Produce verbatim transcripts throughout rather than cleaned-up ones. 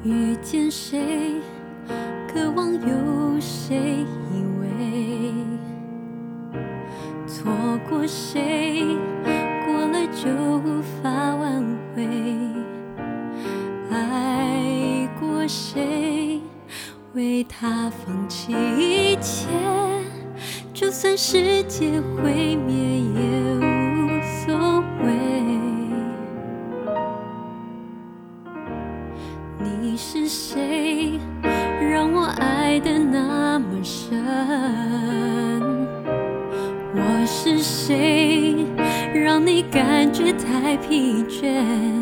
遇见谁，渴望有谁依偎，错过谁，过了就无法挽回。爱过谁，为他放弃一切，就算世界毁灭也无所谓。你是谁，让我爱得那么深？我是谁，让你感觉太疲倦？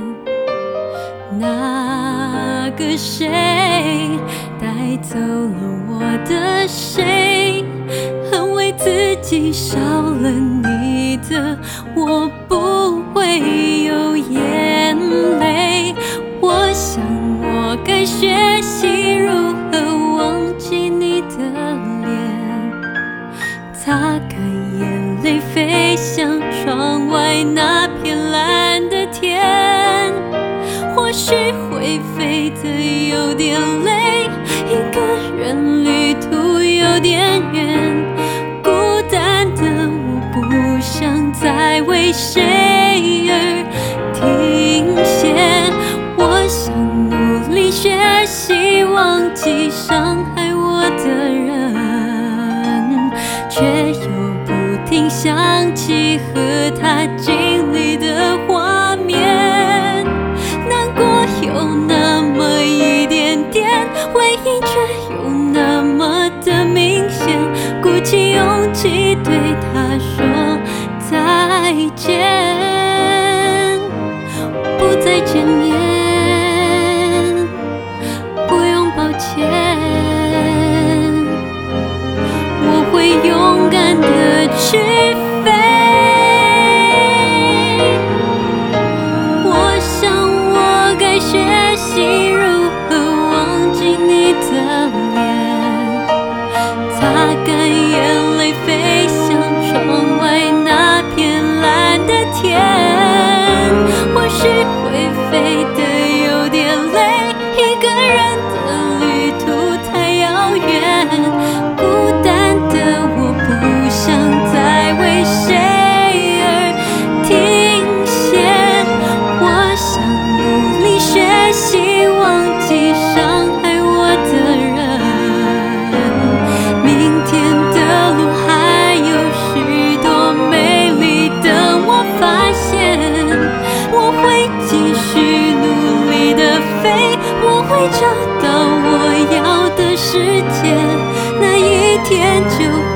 那个谁带走了我的谁？恨为自己少了你的，我不会有眼泪。我想我该学习如何忘记你的脸，擦干眼泪，飞向窗外那片蓝的天。或许会飞得有点累，一个人旅途有点远，孤单的我不想再为谁而停歇。我想努力学习忘记伤害我的人，却又不停想起和他经历的画面。难过有那么一点点，回忆却又那么的明显，鼓起勇气对他说再见，不再见面，不用抱歉，我会勇敢地去飞。我想我该学习如何忘记你的脸，擦干眼泪，飞向窗外那片蓝的天。或许会飞得有点累，一个人的旅途太遥远，孤单的我不想再为谁而停歇。我想努力学习忘记伤害我的人，明天的路还有许多美丽等我发现。我会继续努力的飞，我会找到我要的世界，那一天就